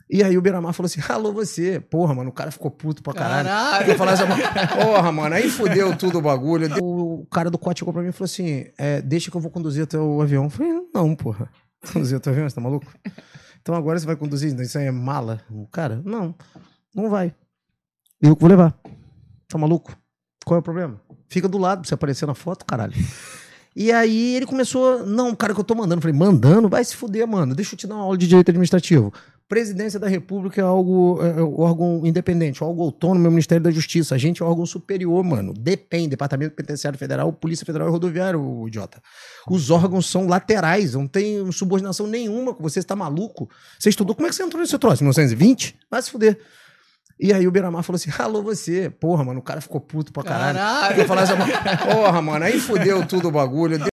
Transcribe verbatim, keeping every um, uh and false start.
E aí o Beiramar falou assim, alô você. Porra, mano, o cara ficou puto pra caralho. Caralho. Eu falei assim, porra, mano, aí fudeu tudo o bagulho. O cara do Cote chegou pra mim e falou assim, é, deixa que eu vou conduzir até o avião. Eu falei, não, porra. Conduzir até o avião, você tá maluco? Então agora você vai conduzir? Isso aí é mala? O cara, não, não vai. Eu que vou levar. Tá maluco? Qual é o problema? Fica do lado pra você aparecer na foto, caralho. E aí ele começou, não, cara, que eu tô mandando. Eu falei, mandando? Vai se fuder, mano. Deixa eu te dar uma aula de direito administrativo. Presidência da República é algo, é, é um órgão independente, algo autônomo, é o Ministério da Justiça. A gente é órgão superior, mano. Depende, Departamento Penitenciário Federal, Polícia Federal e Rodoviário, o idiota. Os órgãos são laterais, não tem subordinação nenhuma com você, você tá maluco? Você estudou, como é que você entrou nesse troço? mil novecentos e vinte? Vai se fuder. E aí o Beiramar falou assim, alô você. Porra, mano, o cara ficou puto pra caralho. Caralho. Eu falei assim, porra, mano, aí fudeu tudo o bagulho.